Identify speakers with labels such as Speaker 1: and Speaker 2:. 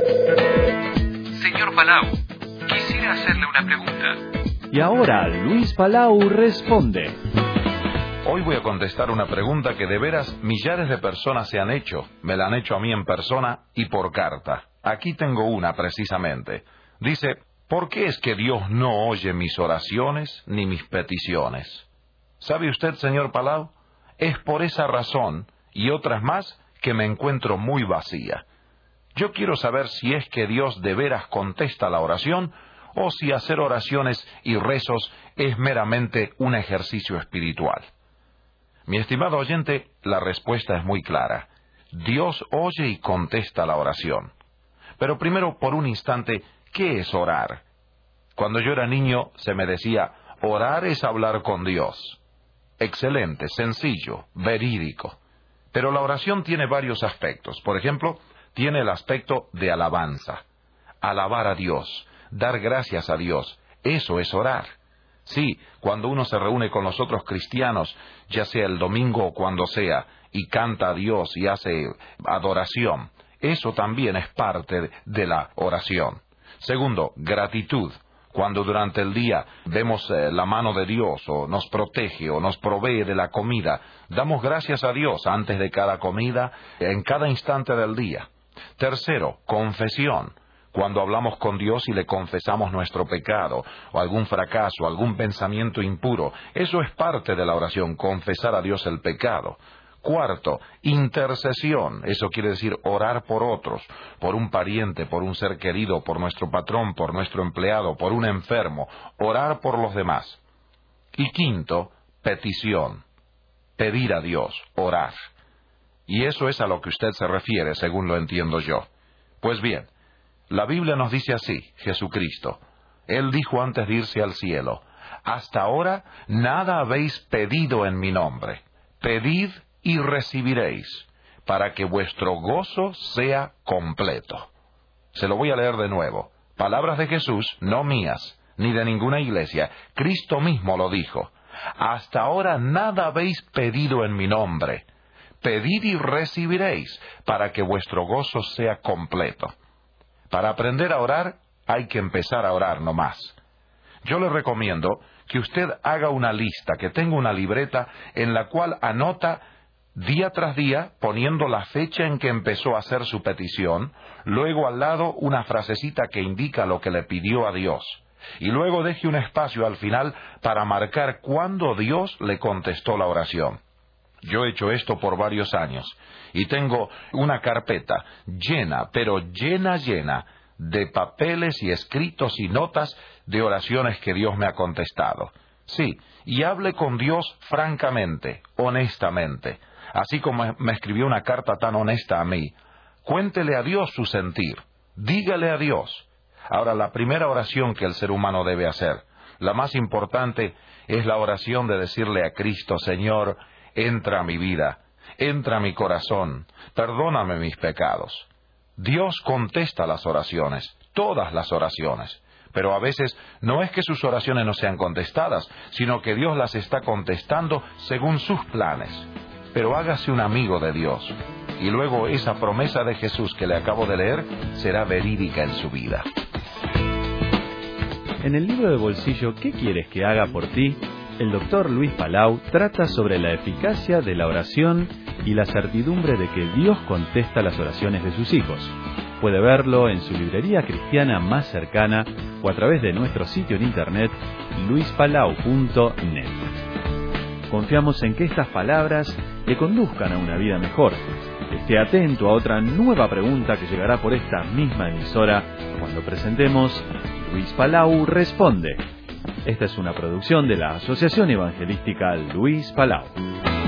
Speaker 1: Señor Palau, quisiera hacerle una pregunta.
Speaker 2: Y ahora Luis Palau responde.
Speaker 3: Hoy voy a contestar una pregunta que de veras millares de personas se han hecho. Me la han hecho a mí en persona y por carta. Aquí tengo una precisamente. Dice, ¿por qué es que Dios no oye mis oraciones ni mis peticiones? ¿Sabe usted, señor Palau? Es por esa razón y otras más que me encuentro muy vacía. Yo quiero saber si es que Dios de veras contesta la oración o si hacer oraciones y rezos es meramente un ejercicio espiritual. Mi estimado oyente, la respuesta es muy clara. Dios oye y contesta la oración. Pero primero, por un instante, ¿qué es orar? Cuando yo era niño se me decía, orar es hablar con Dios. Excelente, sencillo, verídico. Pero la oración tiene varios aspectos. Por ejemplo, tiene el aspecto de alabanza. Alabar a Dios, dar gracias a Dios, eso es orar. Sí, cuando uno se reúne con los otros cristianos, ya sea el domingo o cuando sea, y canta a Dios y hace adoración, eso también es parte de la oración. Segundo, gratitud. Cuando durante el día vemos la mano de Dios, o nos protege, o nos provee de la comida, damos gracias a Dios antes de cada comida, en cada instante del día. Tercero, confesión. Cuando hablamos con Dios y le confesamos nuestro pecado, o algún fracaso, algún pensamiento impuro, eso es parte de la oración, confesar a Dios el pecado. Cuarto, intercesión. Eso quiere decir orar por otros, por un pariente, por un ser querido, por nuestro patrón, por nuestro empleado, por un enfermo. Orar por los demás. Y quinto, petición. Pedir a Dios, orar. Y eso es a lo que usted se refiere, según lo entiendo yo. Pues bien, la Biblia nos dice así, Jesucristo. Él dijo antes de irse al cielo, hasta ahora nada habéis pedido en mi nombre. Pedid y recibiréis, para que vuestro gozo sea completo. Se lo voy a leer de nuevo. Palabras de Jesús, no mías, ni de ninguna iglesia. Cristo mismo lo dijo. Hasta ahora nada habéis pedido en mi nombre. Pedid y recibiréis, para que vuestro gozo sea completo. Para aprender a orar, hay que empezar a orar nomás. Yo le recomiendo que usted haga una lista, que tenga una libreta en la cual anota día tras día, poniendo la fecha en que empezó a hacer su petición, luego al lado una frasecita que indica lo que le pidió a Dios, y luego deje un espacio al final para marcar cuándo Dios le contestó la oración. Yo he hecho esto por varios años, y tengo una carpeta llena, pero llena, de papeles y escritos y notas de oraciones que Dios me ha contestado. Sí, y hable con Dios francamente, honestamente. Así como me escribió una carta tan honesta a mí. Cuéntele a Dios su sentir. Dígale a Dios. Ahora, la primera oración que el ser humano debe hacer, la más importante, es la oración de decirle a Cristo, Señor, entra a mi vida, entra a mi corazón, perdóname mis pecados. Dios contesta las oraciones, todas las oraciones. Pero a veces no es que sus oraciones no sean contestadas, sino que Dios las está contestando según sus planes. Pero hágase un amigo de Dios, y luego esa promesa de Jesús que le acabo de leer será verídica en su vida.
Speaker 2: En el libro de bolsillo ¿Qué quieres que haga por ti?, el doctor Luis Palau trata sobre la eficacia de la oración y la certidumbre de que Dios contesta las oraciones de sus hijos. Puede verlo en su librería cristiana más cercana o a través de nuestro sitio en internet luispalau.net. Confiamos en que estas palabras le conduzcan a una vida mejor. Esté atento a otra nueva pregunta que llegará por esta misma emisora cuando presentemos Luis Palau Responde. Esta es una producción de la Asociación Evangelística Luis Palau.